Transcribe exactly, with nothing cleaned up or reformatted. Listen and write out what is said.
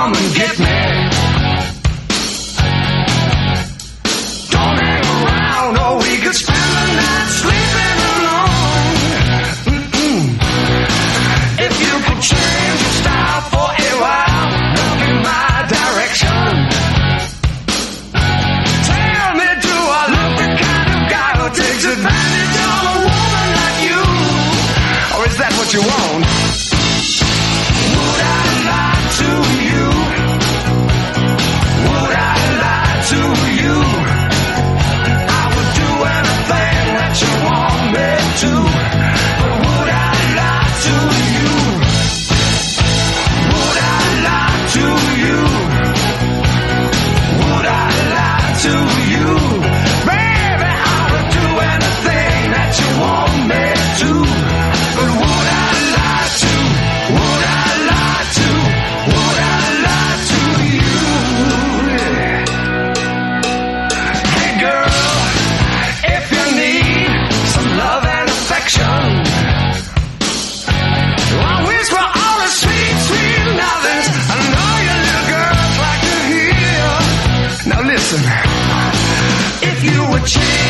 come and get me. Don't hang around or we could spend the night sleeping alone. Mm-mm. If you could change your style for a while, look in my direction. Tell me, do I look the kind of guy who takes advantage of a woman like you? Or is that what you want? Would I lie to you? Would I lie to you? I would do anything that you want me to. But would I lie to you? Would I lie to you? Would I lie to you? Baby, I would do anything that you want me to. But would I lie to? Would I lie to? Would I lie to you? Hey girl, if you need some love and affection, I wish for all the sweet, sweet lovings I know you little girls like to hear. Now listen, if you would change